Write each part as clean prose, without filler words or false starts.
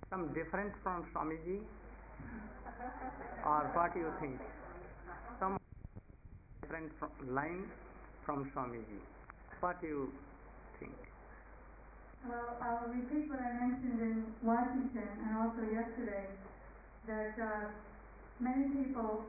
some different from Swamiji, or what do you think? Some different line from Swamiji. What do you think? Well, I'll repeat what I mentioned in Washington and also yesterday, that many people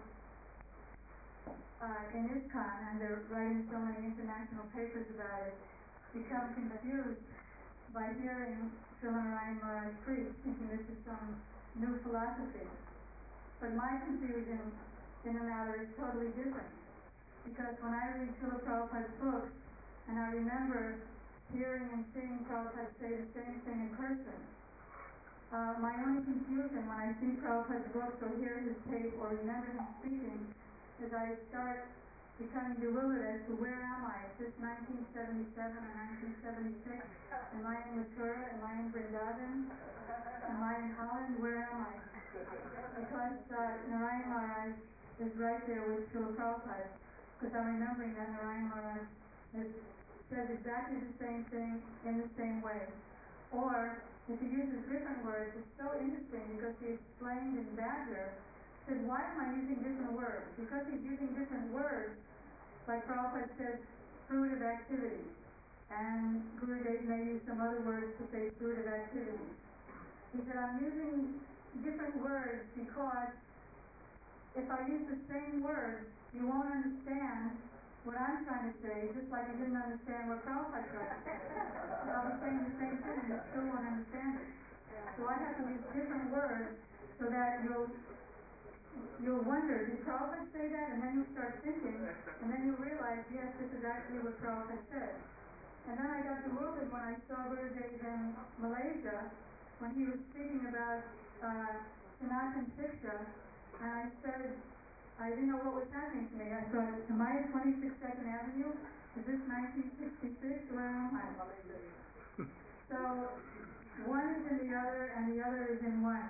in ISKCON, and they're writing so many international papers about it, become confused by hearing Srila Narayan Maharaj preach, thinking this is some new philosophy. But my confusion in the matter is totally different. Because when I read Srila Prabhupada's books, and I remember hearing and seeing Prabhupada say the same thing in person, my only confusion when I see Prabhupada's books or hear his tape or remember him speaking is I start becoming bewildered as to where am I? Is this 1977 or 1976? Am I in Mathura? Am I in Vrindavan? Am I in Holland? Where am I? Because Narayan Maharaj is right there with Srila Prabhupada, because I'm remembering that Narayan Maharaj says exactly the same thing in the same way. Or, if he uses different words, it's so interesting because he explained in Badger, said, why am I using different words? Because he's using different words, like Prabhupada says, fruit of activity. And Gurudev may use some other words to say fruit of activity. He said, I'm using different words because if I use the same words, you won't understand what I'm trying to say, just like you didn't understand what Prabhupada tried to say. I'll be saying the same thing and you still won't understand it. So I have to use different words so that you'll wonder, did Prabhupada say that? And then you'll start thinking, and then you'll realize, yes, this is actually what Prabhupada said. And then I got bewildered when I saw Gurudev in Malaysia, when he was speaking about Sanatan Shiksha, and I said, I didn't know what was happening to me. I thought, am I at 26th Avenue? Is this 1966? Where am I? So, one is in the other, and the other is in one.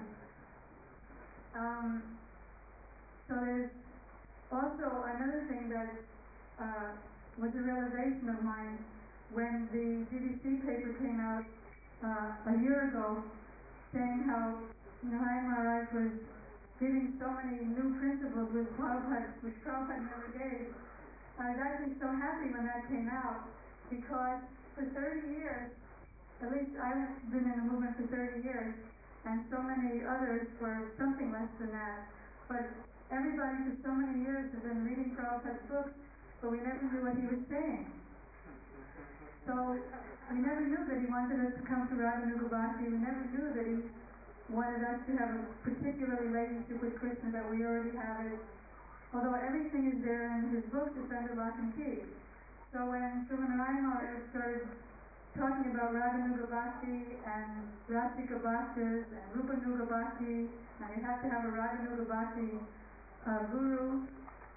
So there's also another thing that was a realization of mine when the GBC paper came out a year ago, saying how Narayan Maharaj was giving so many new principles which Prabhupada never gave. I was actually so happy when that came out, because for 30 years, at least I've been in the movement for 30 years, and so many others for something less than that, but everybody for so many years has been reading Prabhupada's books, but we never knew what he was saying. So we never knew that he wanted us to come to Radhanuga Bhakti. We never knew that he wanted us to have a particular relationship with Krishna, that we already have it. Although everything is there in his books, it's under lock and key. So when Srila Narayan Maharaj started talking about Radhanuga Bhakti and Rasika Bhaktas and Rupanuga Bhakti, and you have to have a Radhanuga Bhakti guru,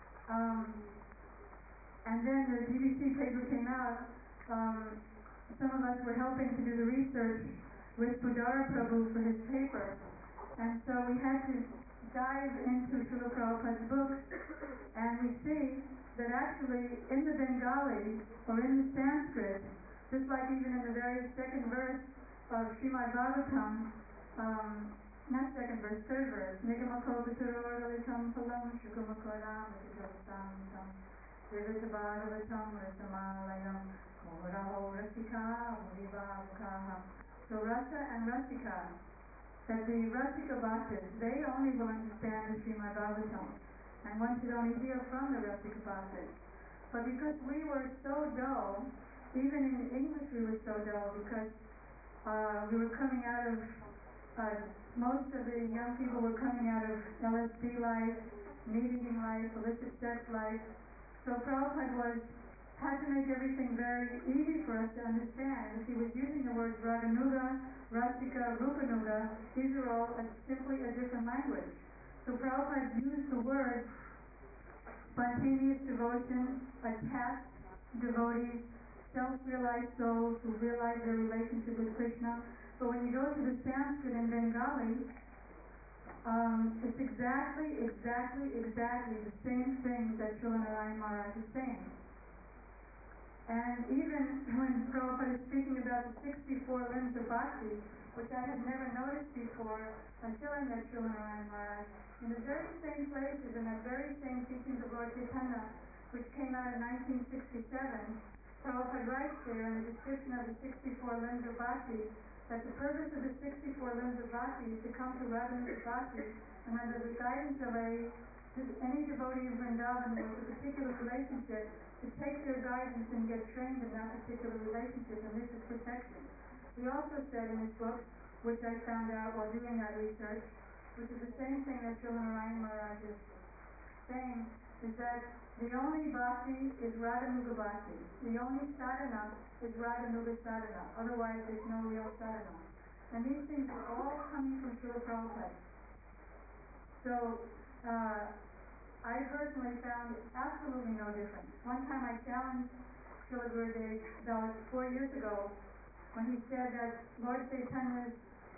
and then the GBC paper came out, some of us were helping to do the research with Pudara Prabhu for his paper, and so we had to dive into Srila Prabhupada's books, and we see that actually in the Bengali or in the Sanskrit, just like even in the very second verse of Srimad Bhagavatam, not second verse, third verse, Nigamakobhaturoralitam palam shukumakoram vajjavasamtam Vivitabhagavatam rasamalayam moharaho rasika mudivavukaham. So Rasa and Rasika, that the Rasika Bhaktas, they only will understand the Srimad Bhagavatam, and one should only hear from the Rasika Bhaktas. But because we were so dull, even in English we were so dull, because we were coming out of, most of the young people were coming out of LSD life, meat-eating life, illicit sex life. So Prabhupada had to make everything very easy for us to understand. If he was using the words Raganuga, Rasika, Rupanuga, these are all simply a different language. So Prabhupada used the words spontaneous devotion, attached devotees, self-realized souls who realize their relationship with Krishna. But when you go to the Sanskrit and Bengali, it's exactly the same thing that Srila Narayan Maharaj is saying. And even when Prabhupada is speaking about the 64 limbs of bhakti, which I had never noticed before until I met Srila Narayana Maharaj, in the very same places, in that very same teachings of Lord Chaitanya, which came out in 1967, Prabhupada writes there in the description of the 64 limbs of bhakti that the purpose of the 64 limbs of bhakti is to come to Radhanuga bhakti, and under the guidance of any devotee in Vrindavan with a particular relationship, to take their guidance and get trained in that particular relationship, and this is perfection. He also said in his book, which I found out while doing that research, which is the same thing that Srila Narayana Maharaj is saying, is that the only bhakti is Radhanuga bhakti. The only sadhana is Radhanuga sadhana. Otherwise, there's no real sadhana. And these things are all coming from Srila Prabhupada. So, I personally found absolutely no difference. One time I challenged Srila Gurudev, that was 4 years ago, when he said that Lord Chaitanya's,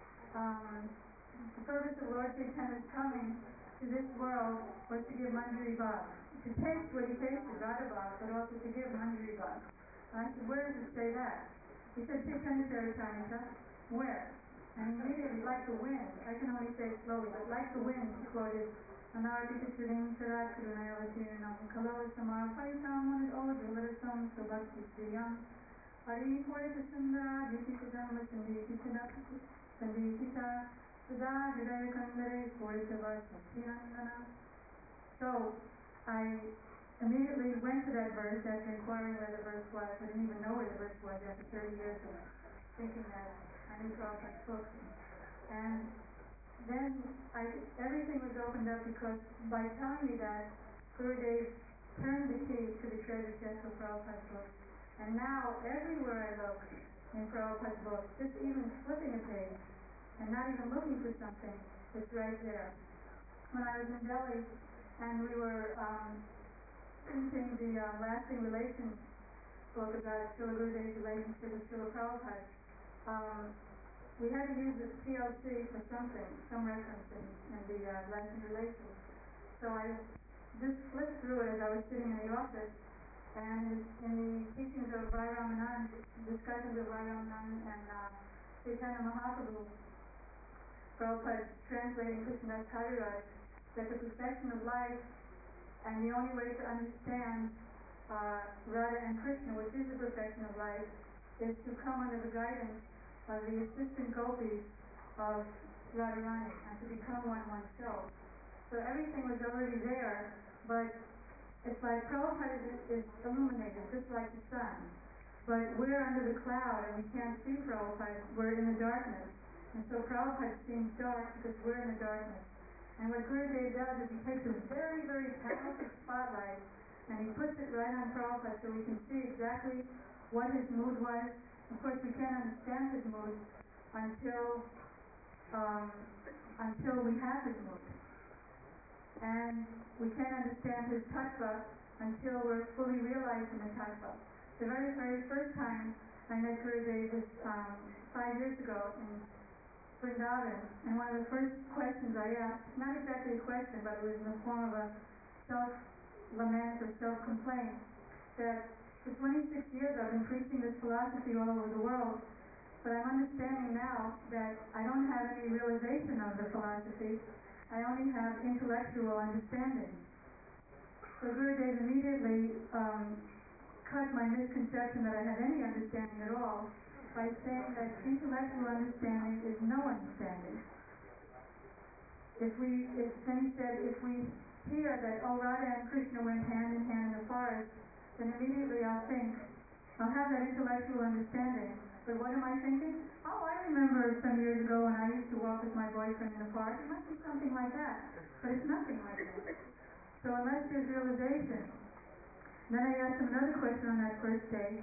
the purpose of Lord Chaitanya's coming to this world was to give Manjari Bhav. To taste what he tasted, Radha Bhav, but also to give Manjari Bhav. And I said, where does it say that? He said, Chaitanya Charitamrita. Where? And immediately, like the wind, I can only say it slowly, but like the wind, he quoted, Anarpita Siddhim Sarat Karunayavatirnam Kalo Samar Paritam Ojavaratam Subhakti Sriyam Hari Purita Sundara Dipita Dhamma Sandipita Sada Hidaya Kandare Purita Vastinandana. So, I immediately went to that verse after inquiring where the verse was. I didn't even know where the verse was after 30 years of thinking that I knew Prabhupada's books. And then everything was opened up because by telling me that, Gurudev turned the key to the treasure chest of Prabhupada's books. And now, everywhere I look in Prabhupada's books, just even flipping a page, and not even looking for something, it's right there. When I was in Delhi, and we were finishing the Lasting Relations book about Srila Gurudev's relationship with Srila Prabhupada, we had to use this TLC for something, some reference in the Lasting Relations. So I just flipped through it as I was sitting in the office, and in the teachings of Rai Ramanand, discussions of Rai Ramanand and Chaitanya Mahaprabhu, Prabhupada translating Krishnadas Kaviraj, that the perfection of life and the only way to understand Radha and Krishna, which is the perfection of life, is to come under the guidance of the assistant gopis of Radharani and to become one oneself. So everything was already there, but it's like Prabhupada is illuminated, just like the sun. But we're under the cloud and we can't see Prabhupada, we're in the darkness. And so Prabhupada seems dark because we're in the darkness. And what Gurudev does is he takes a very, very powerful spotlight and he puts it right on Prabhupada so we can see exactly what his mood was. Of course, we can't understand his mood until we have his mood. And we can't understand his tattva until we're fully realized in the tattva. The very, very first time I met Gurudev was 5 years ago in Vrindavan, and one of the first questions I asked, not exactly a question, but it was in the form of a self-lament or self-complaint, that for 26 years I've been preaching this philosophy all over the world, but I'm understanding now that I don't have any realization of the philosophy, I only have intellectual understanding. So Gurudev immediately cut my misconception that I had any understanding at all by saying that intellectual understanding is no understanding. Then he said, if we hear that, oh, Radha and Krishna went hand in hand in the forest, then immediately I'll have that intellectual understanding. But what am I thinking? Oh, I remember some years ago when I used to walk with my boyfriend in the park. It must be something like that. But it's nothing like that. So unless there's realization. Then I asked him another question on that first day.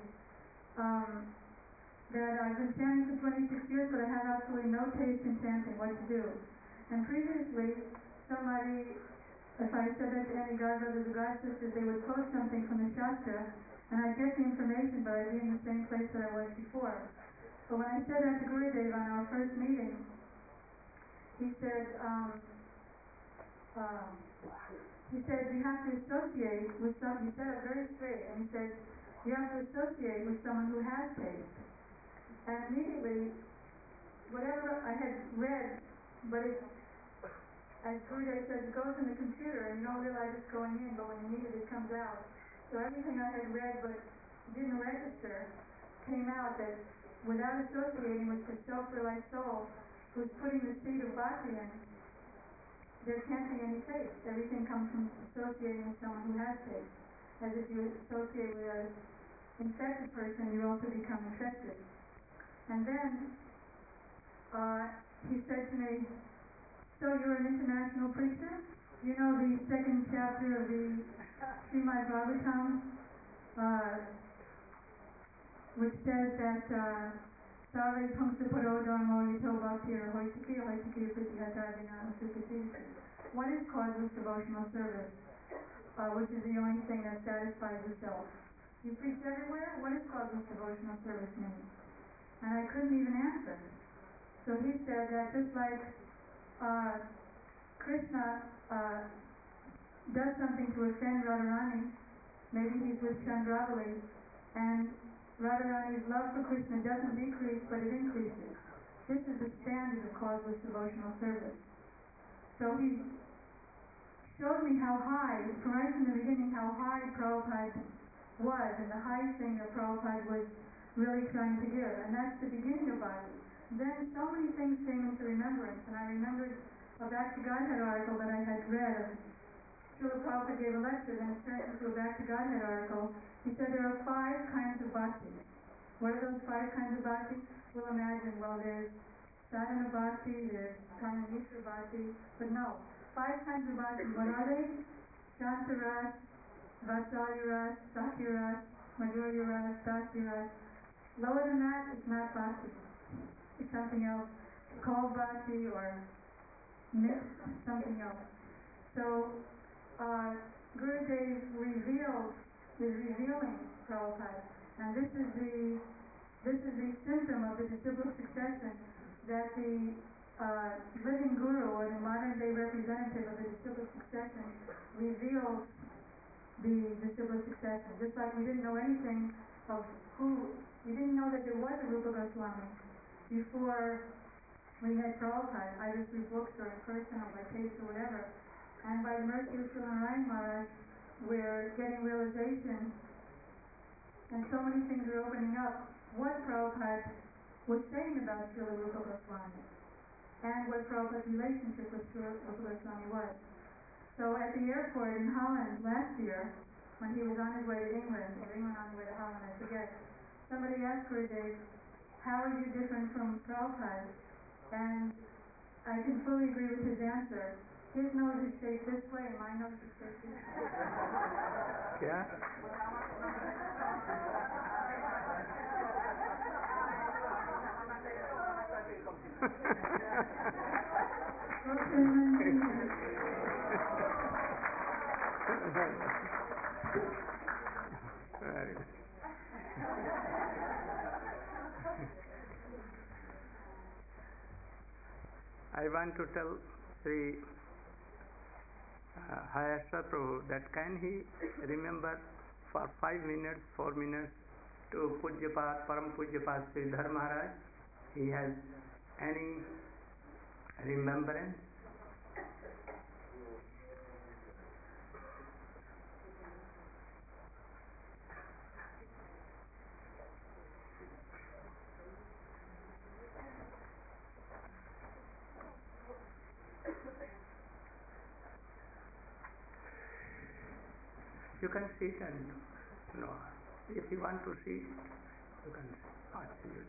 That I've been chanting for 26 years, but I have absolutely no taste in chanting, what to do. And previously, somebody, if I said that to any godbrothers or god sisters, they would quote something from the Shastra, and I'd get the information, but I'd be in the same place that I was before. But when I said that to Gurudev on our first meeting, he said, we have to associate with something. He said it very straight, and he said, You have to associate with someone who has taste. And immediately, whatever I had read, but it, as Gurudev says, it goes in the computer and you don't realize it's going in, but when you need it, it comes out. So everything I had read but didn't register came out that without associating with the self-realized soul who's putting the seed of bhakti in, there can't be any taste. Everything comes from associating with someone who has taste. As if you associate with an infected person, you also become infected. And then he said to me, so you're an international preacher? You know the second chapter of the Srimad Bhagavatam, which says that Save Pumsa Paro Dharmo Yito Bhaktir Hoitiki Hoitiki Pritihata Vinam Sukati. What is causeless devotional service? Which is the only thing that satisfies the self. You preach everywhere? What does causeless devotional service mean? And I couldn't even answer. So he said that just like Krishna does something to offend Radharani, maybe he's with Chandravali, and Radharani's love for Krishna doesn't decrease, but it increases. This is the standard of causeless devotional service. So he showed me how high, right from the beginning, how high Prabhupada was, and the highest thing that Prabhupada was really trying to give, and that's the beginning of bhakti. Then so many things came into remembrance, and I remembered a Back to Godhead article that I had read. Srila Prabhupada gave a lecture, then it turned into a Back to Godhead article. He said there are 5 kinds of bhakti. What are those 5 kinds of bhakti? We'll imagine, well, there's sadhana bhakti, there's Karmanishra bhakti, but no. 5 kinds of bhakti. What are they? Shanta ras, Vatsalya ras, Sakya ras, Madhurya ras, Dasya ras. Lower than that, it's not bhakti. It's something else. Called bhakti or mixed something else. So Gurudev is revealing Prabhupada, and this is the symptom of the disciplic succession, that the living guru or the modern day representative of the disciplic succession reveals the disciplic succession. Just like we didn't know anything of we didn't know that there was a Rupa Goswami before we had Prabhupada, either through books or in person or by tapes or whatever. And by the mercy of Srila Narayan Maharaj, we're getting realization, and so many things are opening up, what Prabhupada was saying about Srila Rupa Goswami, and what Prabhupada's relationship with Srila Rupa Goswami was. So at the airport in Holland last year, when he was on his way to England, or England on the way to Holland, I forget, somebody asked Gurudev, how are you different from Prabhupada? And I can fully agree with his answer. His nose is shaped this way, and my nose is shaped this way. Yeah? Very good. I want to tell Sri Hayashra Prabhu that can he remember for 5 minutes, 4 minutes to Pujyapat, Param Pujyapat Sridhar Maharaj? He has any remembrance? You can sit and if you want to sit, you can sit. Absolutely.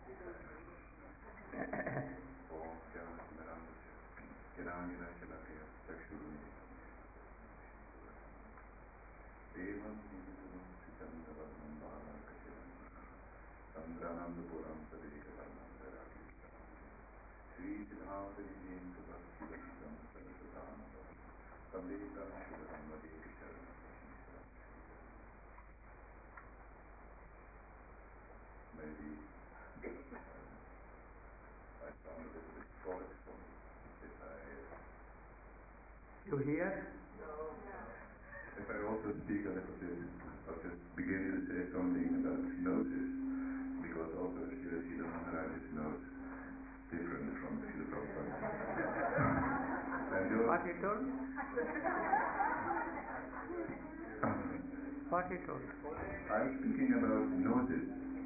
Maybe I sound a little bit forceful if You hear? I also speak a little bit of just begin to say something about noses, because also Srila Maharaj's nose different from Srila Prabhupada. What he told? What he told? I'm speaking about noses.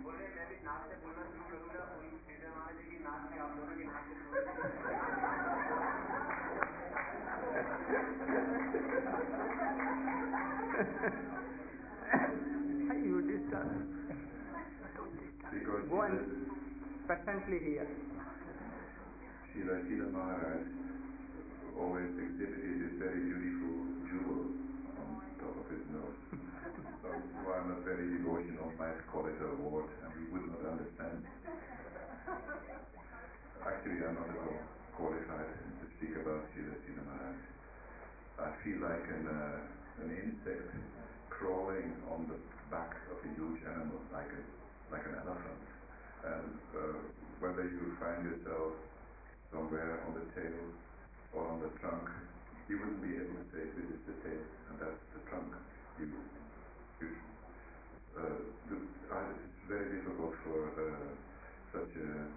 You disturb. Because Go and patiently hear. Srila Maharaj always exhibited this very beautiful jewel on top of his nose. Some who are not very devotional might call it a wart, and we would not understand. Actually, I'm not at all qualified to speak about Srila Maharaj. I feel like an insect crawling on the back of a huge animal, like an elephant. And whether you find yourself somewhere on the tail or on the trunk, you wouldn't be able to say this is the tail and that's the trunk. It's very difficult for such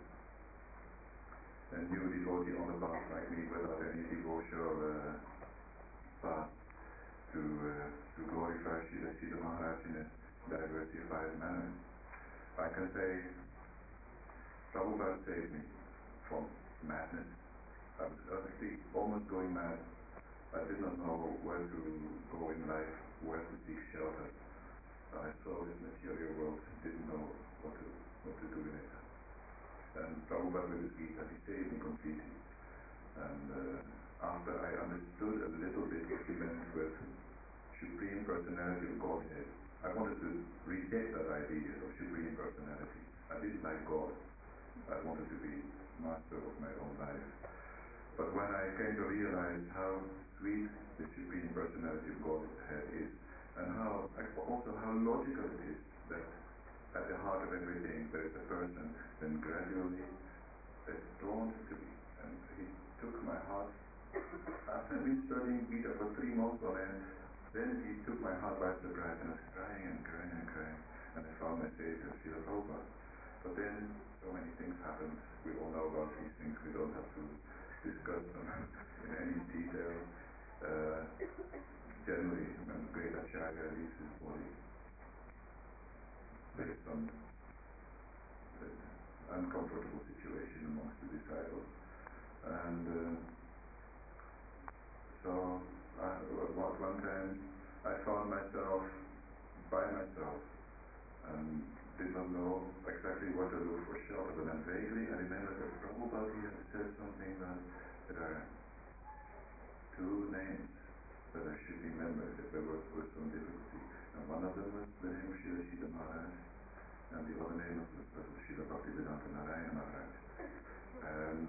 a new devotee on the path like me without any devotional path to glorify Srila Maharaj in a diversified manner. I can say Prabhupada saved me from madness. I was actually almost going mad. I did not know where to go in life, where to seek shelter. I saw this material world, didn't know what to do in it. And Prabhupada with his Gita, he saved me completely. And after I understood a little bit what he meant with Supreme Personality of Godhead, I wanted to reject that idea of Supreme Personality. I didn't like God. I wanted to be master of my own life. But when I came to realize how sweet the Supreme Personality of Godhead is, and also how logical it is that at the heart of everything there is a person, then gradually it dawned to me, and he took my heart. After I've been studying Gita for 3 months on end, then he took my heart by surprise, and I was crying and crying and crying, and I found my Savior, Srila Prabhupada. But then so many things happened. We all know about these things. We don't have to discuss them in any detail. Generally, when great Acharya leaves his body, there is some uncomfortable situation amongst the disciples. And so one time I found myself by myself and did not know exactly what to look for shelter, but then vaguely I remember that Prabhupada had said something that there are 2 names that I should remember if there was some difficulty. And one of them was the name of Srila Maharaj, and the other name was Srila Bhaktivedanta Narayana Maharaj. And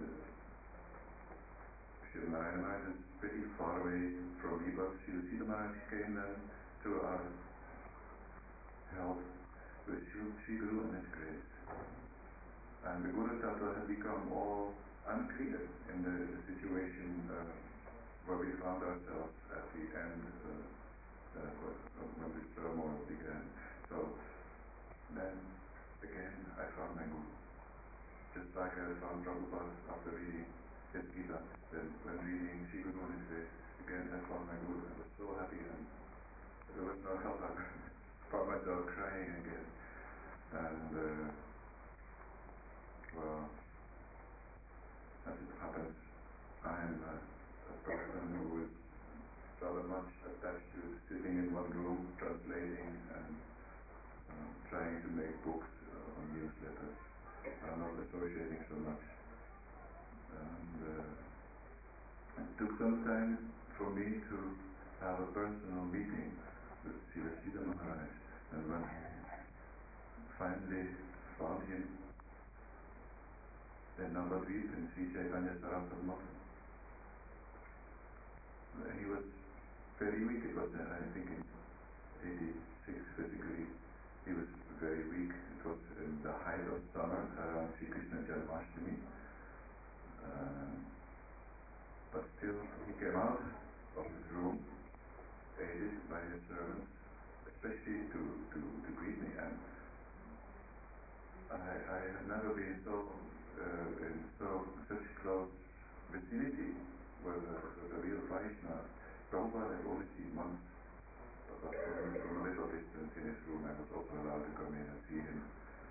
Srila Narayana Maharaj is pretty far away from me, but Srila Maharaj came then to our help with Sri Guru and his grace. And the Guru Tattva had become all unclear in the situation where we found ourselves at the end when this turmoil began. So then again I found my Guru. Just like I found Prabhupada after reading his Gita, then when reading Sri Guru and his grace, again I found my Guru. I was so happy, and there was no help. I found myself crying again. And well, as it happens, I am a person who is rather much attached to sitting in one room, translating and trying to make books on newsletters. I'm not associating so much. And it took some time for me to have a personal meeting with Srila Maharaj, and when I finally found him in Navadvip in Sri Chaitanya Saraswati Math, he was very weak. It was, I think, in 86 physically. He was very weak. It was in the height of summer around Sri Krishna Janmashtami. But still, he came out of his room, aided by his servants, especially to greet me. And I have never been in such close vicinity with a real Vaishnava. Prabhupada I've only seen once, but from a little distance in his room. I was also allowed to come in and see him.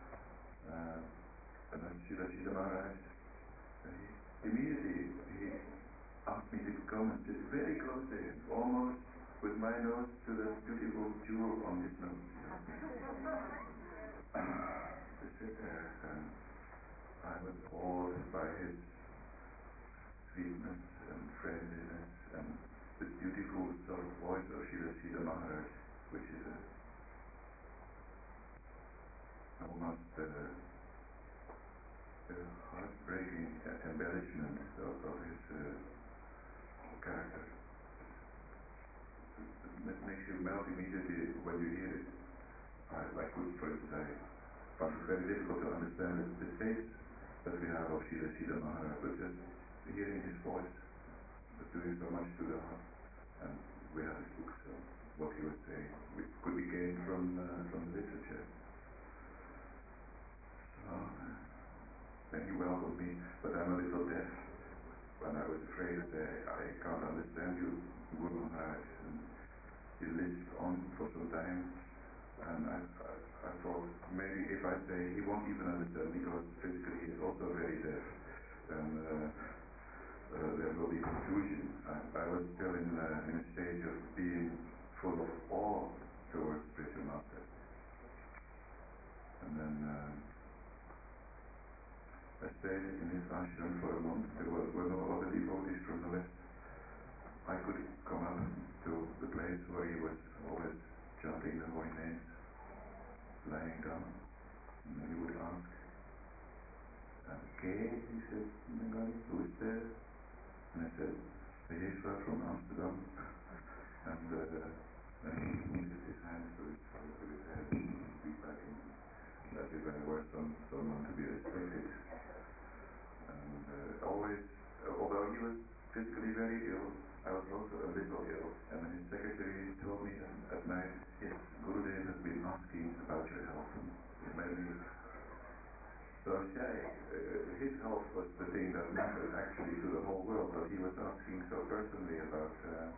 And then Srila Maharaj, immediately he asked me to come and sit very close to him, almost with my nose to the beautiful jewel on his nose. To sit there, and I was awed by his sweetness and friendliness and the beautiful soft voice of Srila Maharaj, which is almost a heartbreaking embellishment of his character. It makes you melt immediately when you hear it. Like good friends, I found it very difficult to understand the face that we have of Srila Maharaj, but just hearing his voice was doing so much to the heart. And we have his books, so what he was saying could be gained from the literature. So, then he welcomed me, but I'm a little deaf. When I was afraid to say, I can't understand you, Guru Maharaj. And he lisped on for some time, and I thought maybe if I say he won't even understand because physically he is also very deaf, then there will be confusion. I was still in a stage of being full of awe towards spiritual master. And then I stayed in his ashram for a month. There were no other devotees from the West. I could come up to the place where he was always chanting the holy names, lying down, and then he would ask, okay, he said, who is there? And I said, Yeshua from Amsterdam. And then he moved his hands to his head and speak back in as if I were someone to be respected. And always, although he was physically very ill, I was also a little ill. And then his secretary told me at night, yes, Gurudev has been asking about your health. It made me so shy. His health was the thing that mattered actually to the whole world, but he was asking so personally about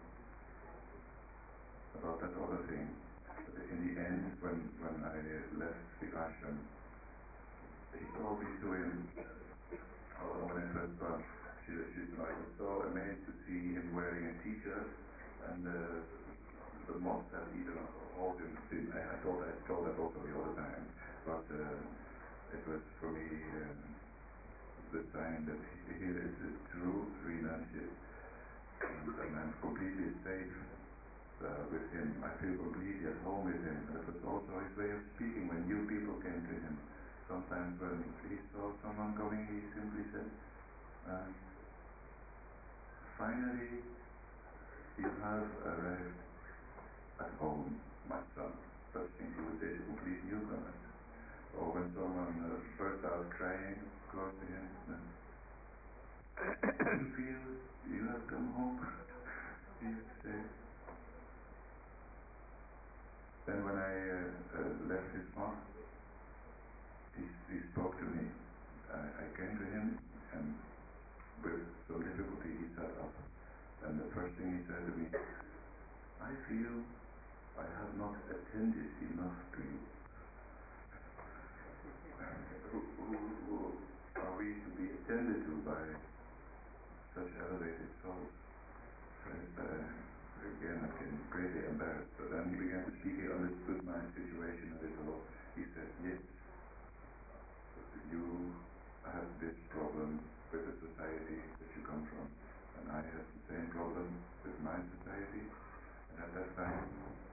that other thing. But in the end, when I left the ashram, he told me to him, when I first saw I was so amazed to see him wearing a t-shirt, and the moths had eaten a hole in him. I thought I told that also the other time, but it was for me the sign that here is a true renunciate, and I'm completely safe with him. I feel completely at home with him. And it was also his way of speaking when new people came to him. Sometimes when he saw someone coming, he simply said, finally you have arrived at home, my son. Such things he would say to complete newcomers. Or when someone burst out crying close to him, you feel you have come home, he would say. Then when I left his mosque, he spoke to me. I came to him, and with some difficulty he sat up. And the first thing he said to me, I feel I have not attended enough to you. Who are we to be attended to by such elevated souls? Again, I became greatly embarrassed. But then he began to speak. He understood my situation a little. He said, yes, you have this problem with the society that you come from, and I have the same problem with my society. And at that time,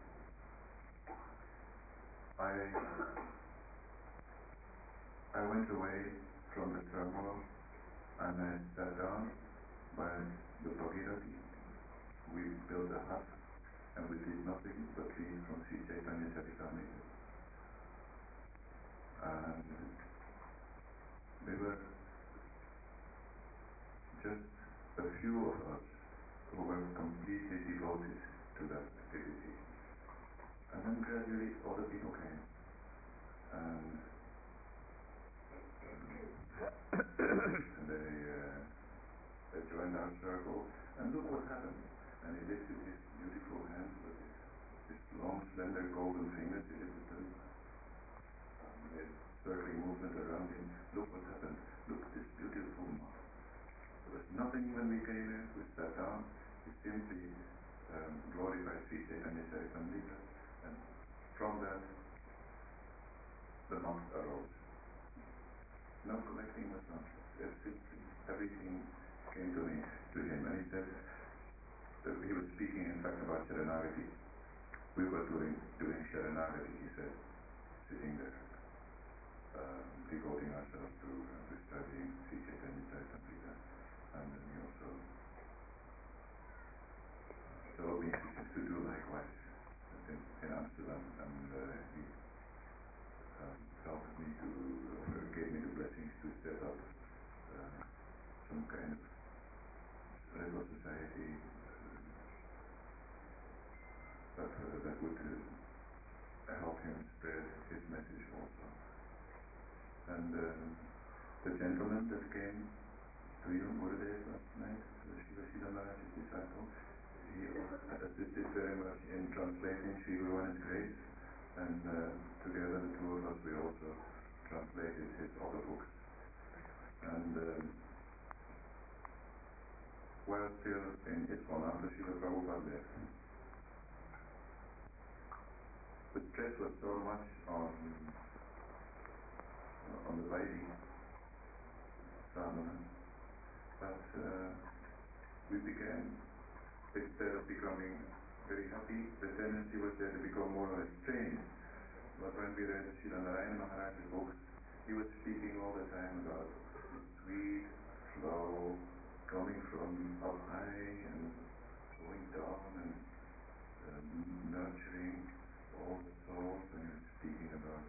I went away from the turmoil, and I sat down by the Bhagirathi. We built a hut, and we did nothing but read from Sri Chaitanya Charitamrita. And there were just a few of us who were completely devoted to that activity. And then gradually other people came, and they joined our circle, and look what happened. And he lifted his beautiful hands with his long, slender, golden fingers. He lifted them, made circling movement around him. Look what happened. Look, this beautiful mouth. There was nothing when we came here. We sat down. We simply glorified Sri Chaitanya Charitamrita, and from that, the monk arose. No collecting was done. Everything came to him, and he said that he was speaking, in fact, about Sharanagati. We were doing Sharanagati, he said, sitting there, devoting ourselves to studying Sri Chaitanya Charitamrita, and he also told me to do likewise in Amsterdam, and he helped me gave me the blessings to set up some kind of little society that would help him spread his message also. And the gentleman that came to you, Gurudev, last night, Shiva Sila Maharaj's disciple, he assisted very much in translating Sri Guru and His Grace, and together the two of us, we also translated his other books. And while still in ISKCON, after Srila Prabhupada left, the stress was so much on the Vaidhi sadhana that we began, instead of becoming very happy, the tendency was there to become more or less strained. But when we read Srila Narayana Maharaj's books, he was speaking all the time about the sweet flow coming from up high and going down and nurturing all the souls. And he was speaking about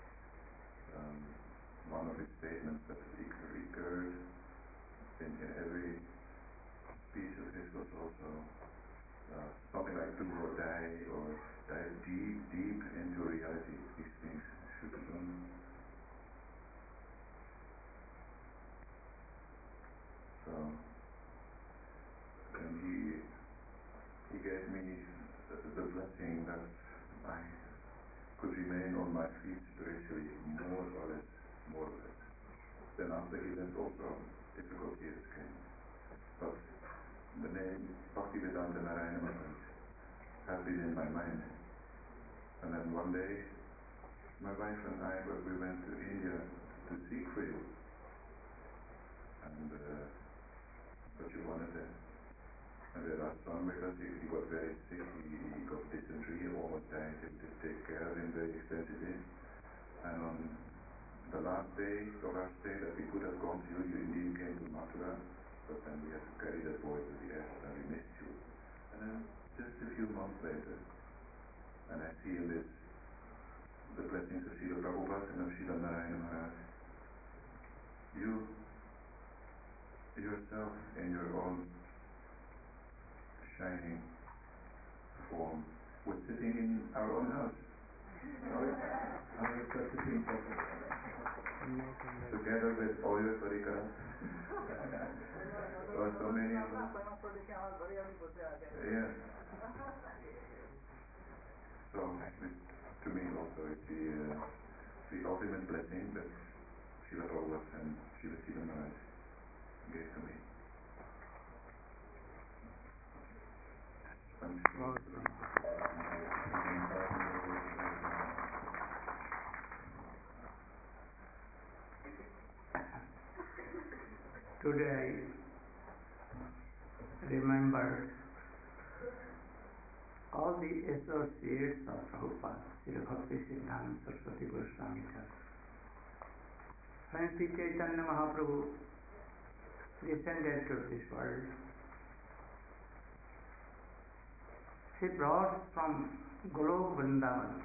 one of his statements that recurred in every speech of his was also something like do or die, or dive deep, deep into reality. These things should be done. So, and he gave me the blessing that I could remain on my feet spiritually, more or less. Then after he left also, difficult years came. But the name Bhaktivedanta Narayana Maharaj had been in my mind. And then one day, my wife and I, we went to India to seek for you. And but you wanted it. And we had our son with us. He got very sick. He got dysentery, almost died. We had to take care of him very extensively. And on the last day of our stay that we could have gone to you, you indeed came to Mathura, but then we had to carry that boy to the airport, and we missed you. And then just a few months later, and I see in this the blessings of Srila Prabhupada and of Srila Narayana Maharaj, you yourself in your own shining form were sitting in our own house. How is such a thing possible? Together with all your parikaras. Or so many of us. Yes. So, to me also it's the ultimate blessing that Srila Prabhupada and Srila Srila Maharaj gave to me. Today I remember all the associates of Prabhupada, Srila Bhakti Siddhanta Saraswati Goswami Thakur. When Sri Chaitanya Mahaprabhu descended to this world, he brought from Golok Vrindavan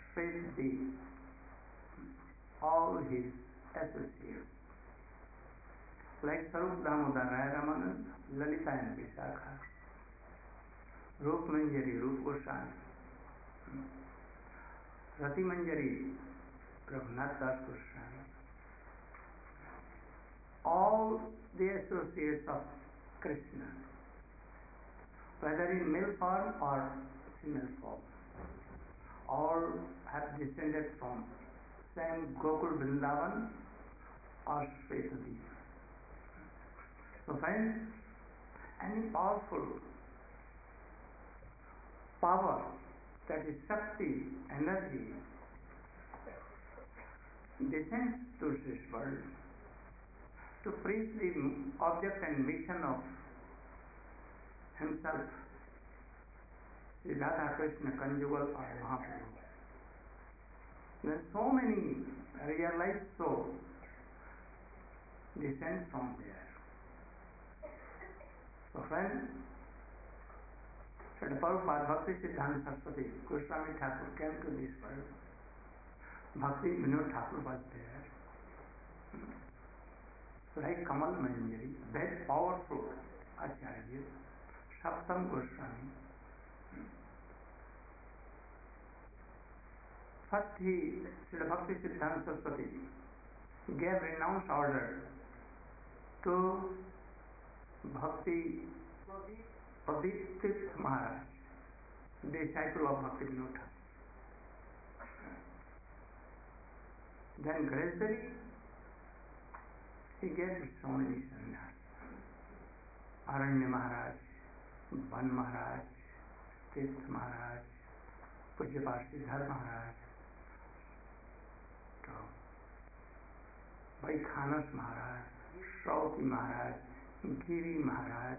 all his associates, like Sarup Damodar Rai Ramanand, Lalita and Vishakha, Rup Manjari, Rup Goswami, Rati Manjari, Raghunath Das Goswami, all the associates of Krishna, whether in male form or female form, all have descended from same Gokul Vrindavan or Shvetadip. So friends, any powerful power, that is Shakti, energy, descends to this world to preach the object and mission of himself, Sri Radha Krishna conjugal or Mahaprabhu. Then so many realized souls descend from there. So friends, Srila Prabhupada Bhakti Siddhanta Saraswati Goswami Thakur came to this world. Bhakti Vinod Thakur was there. Like Kamal Manjari, very powerful Acharya, Saptam Goswami. First Srila Bhakti Siddhanta Saraswati gave renounced order to Bhakti Pradeep Tirth Maharaj, disciple of Bhakti Vinod Thakur. Then gradually he gave so many sannyas. Aranya Maharaj, Ban Maharaj, Tirth Maharaj, Pujyapad Siddhar Maharaj, Vaikhanas Maharaj, Shauki Maharaj, Giri Maharaj.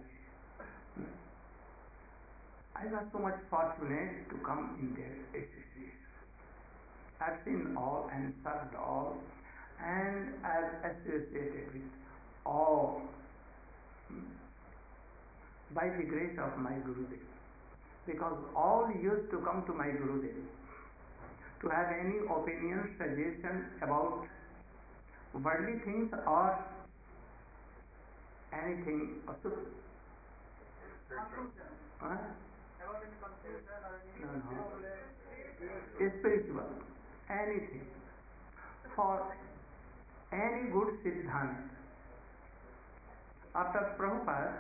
I was so much fortunate to come in their association. I've seen all and served all, and I've associated with all by the grace of my Gurudev. Because all used to come to my Gurudev to have any opinion, suggestion about worldly things or anything spiritual. Spiritual, anything. For any good Siddhanta. After Prabhupada,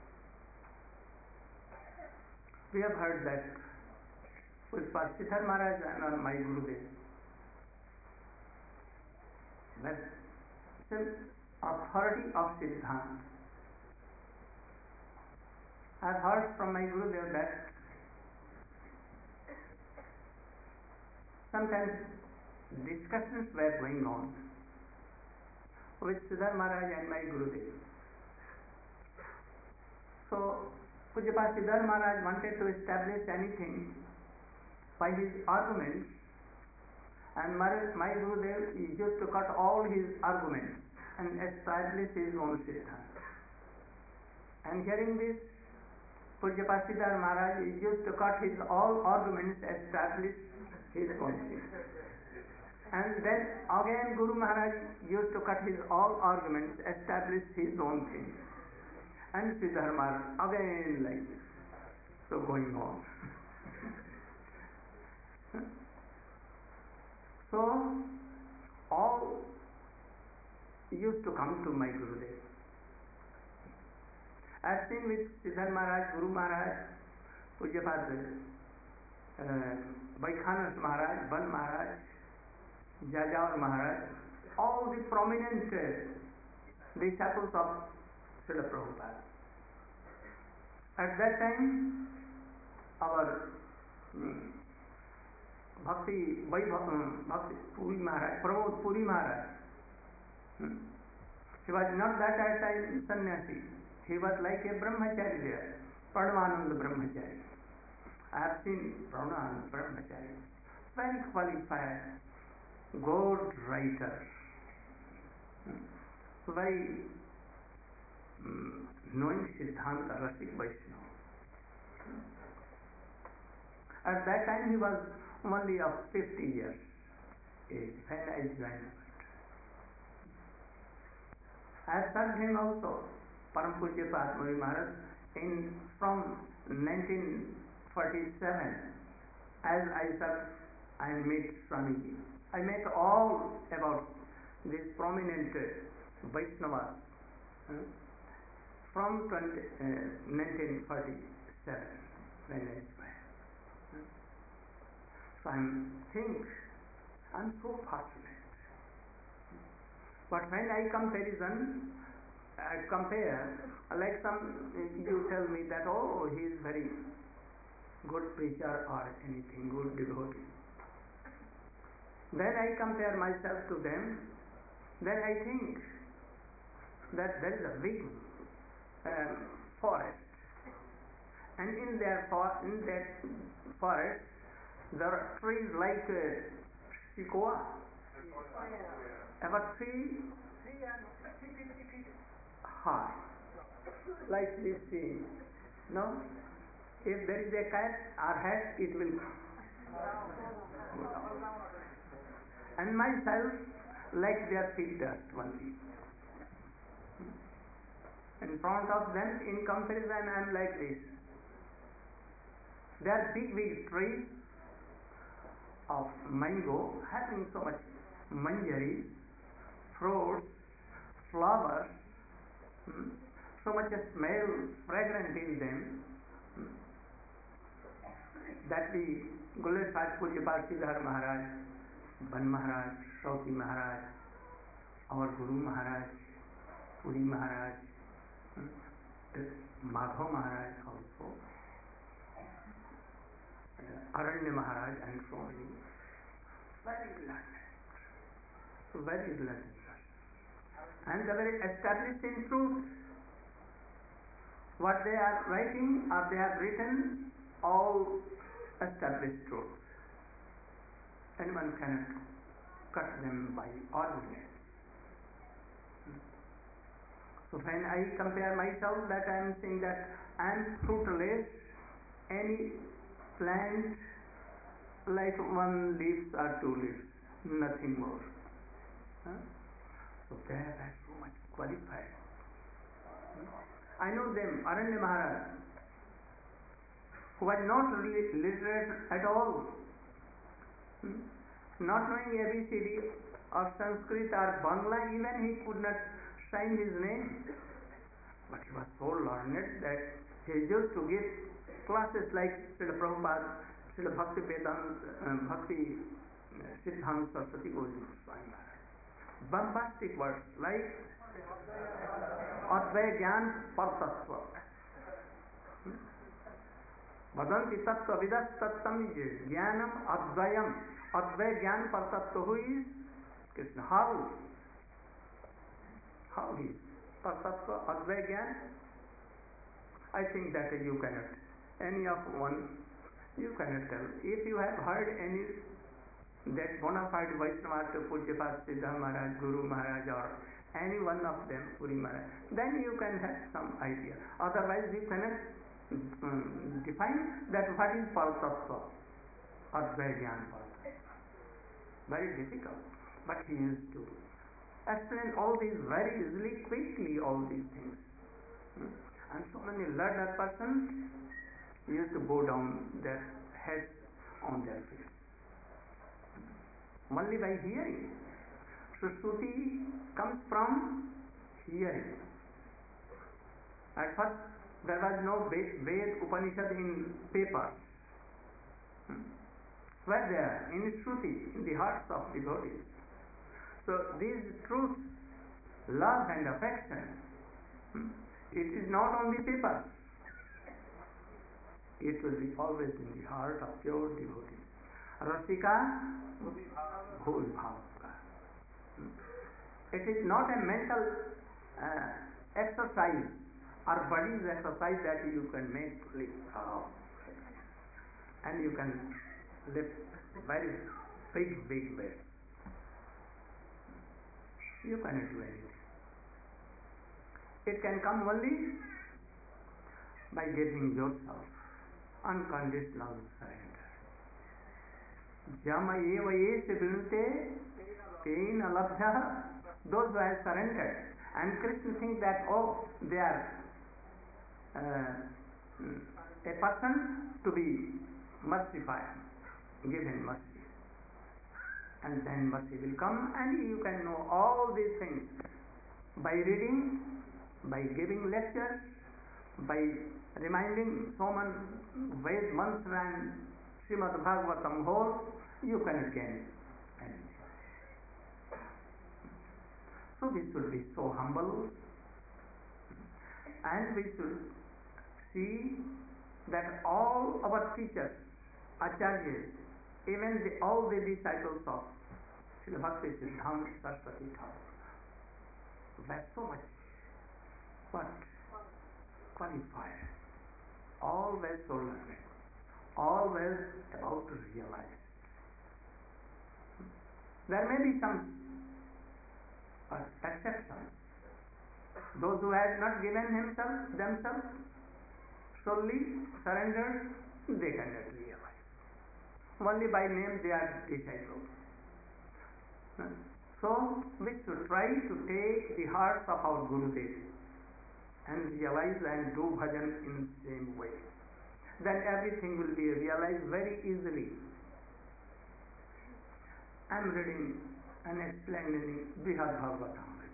we have heard that with Siddhar Maharaj and on my Gurudev, that the authority of Siddhanta. I have heard from my Gurudev that sometimes discussions were going on with Siddhar Maharaj and my Gurudev. So, Pujyapad Siddhar Maharaj wanted to establish anything by his arguments, and my Gurudev used to cut all his arguments and establish his own Siddhanta. And hearing this, Pujyapad Siddhar Maharaj used to cut his all arguments, establish his own Siddhanta. And then again Guru Maharaj used to cut his all arguments, establish his own thing. And Siddhar Maharaj again like this. So going on. So all used to come to my Gurudev. I have seen with Siddhar Maharaj, Guru Maharaj, Pujyapad Vaikhanas Maharaj, Ban Maharaj, Jajaur Maharaj, all the prominent disciples of Srila Prabhupada. At that time, our Bhakti Puri Maharaj, Pramod Puri Maharaj, he was not that time sannyasi. He was like a brahmachari there, Pranavananda brahmachari. I have seen Pranavananda brahmachari, very qualified, good writer, very knowing Siddhanta, Rasik Vaishnava. At that time he was only of 50 years age when I joined. I have served him also, Param Pujya Padmari Maharaj, from 1947, as I served I met Swamiji. I met all about these prominent Vaishnavas from 1947 when I joined. So I'm so fortunate. But when I compare, like you tell me that, oh, he is very good preacher or anything, good devotee. Then I compare myself to them, then I think that there is a big forest, and in that forest there are trees like sequoia, about 350 feet high, like this tree. No? If there is a cat or hat, it will go down. And myself, like their feet dust only. In front of them, in comparison, I am like this. They are big trees of mango, having so much manjari, fruits, flowers, so much smell, fragrant in them, that the Guled Sahib Pujyapad Sridhar Maharaj, Ban Maharaj, Shauki Maharaj, our Guru Maharaj, Puri Maharaj, Madhav Maharaj also, Aranya Maharaj, and so many. Very learned. And they were established in truth. What they are writing or they have written, all established truth. Anyone cannot cut them by argument. So when I compare myself, that I am saying that I am fruitless, any plant like 1 leaf or 2 leaves, nothing more. So they are so much qualified. I know them, Aranya Maharaj, who was not literate at all, not knowing ABCD of Sanskrit or Bangla, even he could not sign his name. But he was so learned that he used to give classes like Srila Prabhupada, Srila Bhakti Vedanta, Bhakti Siddhanta Saraswati Goswami Maharaj. Bombastic words like Advaya Gyan Partatva. Vadanti Tattva Vidas Tattam Jnanam Advayam. Advaya Gyan Partatva. Who is Krishna? How he is? Partatva, Advaya Gyan? I think that you cannot. Any of one, you cannot tell. If you have heard any that bona fide Vaishnava to Pujyapad Siddhar Maharaj, Guru Maharaj, or any one of them, Puri Maharaj, then you can have some idea. Otherwise, you cannot define that what is Partatva, Advaya Gyan Partatva. Very difficult. But he used to explain all these very easily, quickly, all these things. And so many learned persons used to go down their heads on their feet. Only by hearing. So Shruti comes from hearing. At first there was no Ved Upanishad in paper. Were there in Shruti, in the hearts of devotees. So these truths, love and affection, it is not on the paper. It will be always in the heart of pure devotees. Rasika Bhul Bhavka. It is not a mental exercise or body's exercise that you can make lift and you can lift very big weight. You cannot do anything. It can come only by giving yourself unconditional surrender. Jama eva es vinute tein alabhya. Those who have surrendered. And Krishna thinks that, oh, they are a person to be mercified, given mercy. and then mercy will come, and you can know all these things by reading, by giving lectures, by reminding so many Ved mantra and Srimad Bhagavatam whole, you cannot gain anything. So we should be so humble, and we should see that all our teachers, acharyas, even all the disciples of Srila Bhakti Siddhanta Saraswati Thakur were so much qualified, all were so learned, all were about to realize. There may be some exceptions. Those who had not given themselves solely surrendered, they cannot realize. Only by name they are disciples. So we should try to take the hearts of our Gurudev and realize and do bhajan in the same way. Then everything will be realized very easily. I am reading and explaining Brihad Bhagavatam.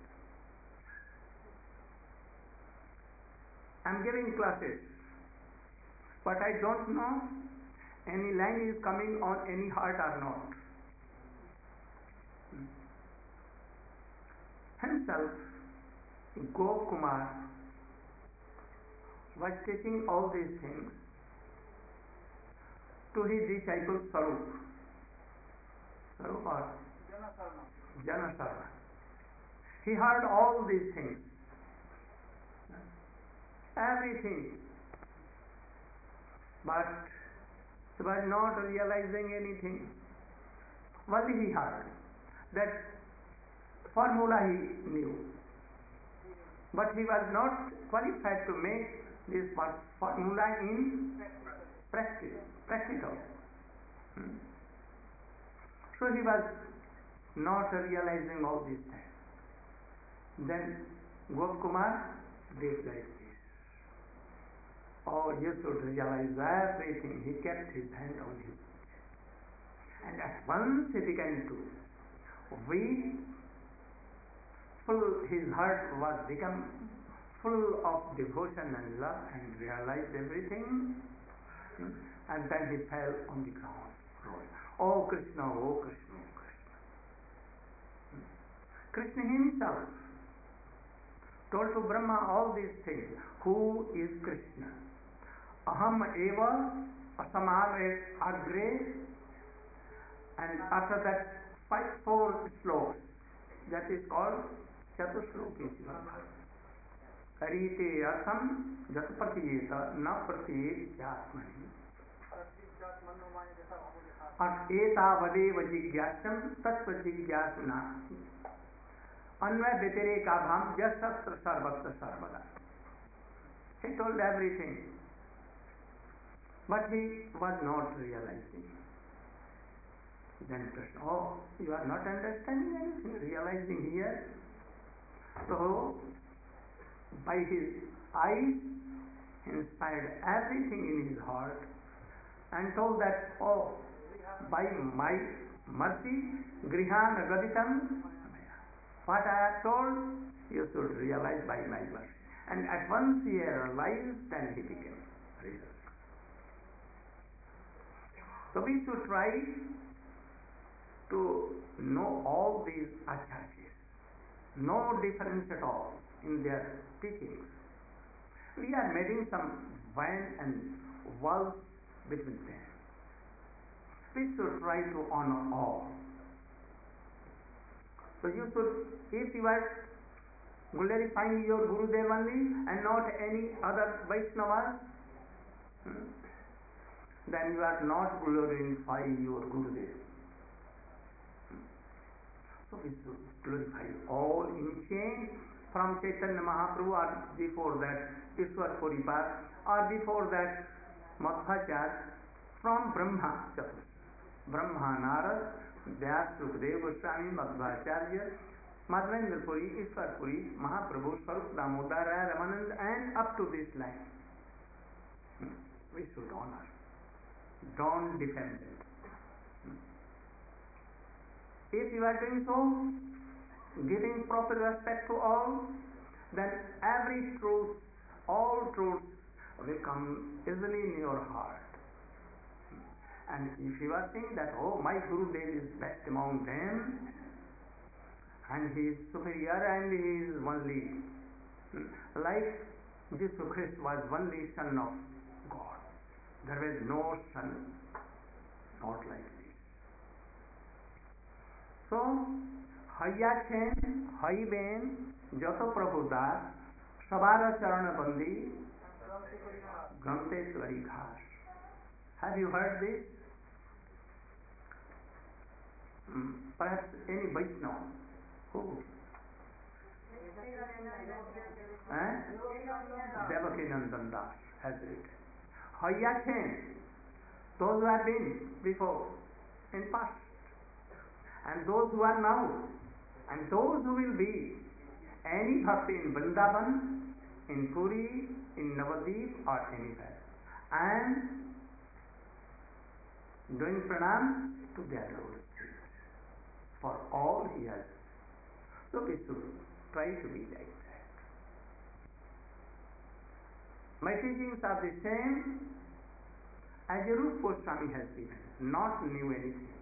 I am giving classes, but I don't know any line is coming on any heart or not. Himself, Gopakumar, was teaching all these things to his disciple Sarup. Sarup or Janasarva. He heard all these things. Everything. But he was not realizing anything. Only he heard. That formula he knew. But he was not qualified to make this formula in practical. So he was not realizing all these things. Then Gopakumar did like this. Oh, you should realize everything. He kept his hand on him. And at once he began to weep. His heart was become full of devotion and love and realized everything. And then he fell on the ground. Oh Krishna, oh Krishna, oh Krishna. Krishna himself told to Brahma all these things. Who is Krishna? Aham eva asamar agre. And after that, 4 slokas. That is called Chatusloki. Karite asam jat pratiyeta na pratiyet jatmani. At etavadev jigyasam tattva jigyasana. Anvay vyatireka bham jasatra sarvatra sarvada. He told everything. But he was not realizing. Then Krishna, oh, you are not understanding anything, realizing here. So, by his eyes, he inspired everything in his heart and told that, oh, by my mercy, grihana gaditam, what I have told, you should realize by my mercy. And at once he realized, then he became real. So we should try to know all these acharyas, no difference at all in their teachings. We are making some wine and walls between them. We should try to honor all. So you should, if you are glorifying your Gurudev only and not any other Vaishnavas, then you are not glorifying your Gurudev. So we should glorify all in chains from Chaitanya Mahaprabhu, or before that Ishwar Puripad, or before that Madhvacharya, from Brahma, Brahma, Narad, Vyas, Sukadeva Goswami, Madhvacharya, Madhavendra Puri, Ishwar Puri, Mahaprabhu, Swarup Damodara, Ramanand, and up to this line. We should honor. Don't defend them. If you are doing so, giving proper respect to all, then every truth, all truths will come easily in your heart. And if you are saying that, oh, my Gurudev is best among them, and he is superior and he is only, like Jesus Christ was only Son of God. There was no Son, not like this. So, হইয়াছেন হইবেন যত প্রভু দাস সবার চরণ বন্দী গ্রন্থেশ্বরী ঘাস. Have you heard this? Perhaps any Vaishnava? Who? Devaki Nandan Das has written. হইয়াছেন, those who have been before in past, and those who are now, and those who will be, any bhakti in Vrindavan, in Puri, in Navadvip or anywhere, and doing pranam to their Lord. For all he has. So we should try to be like that. My teachings are the same as Rupa Goswami has given, not new anything.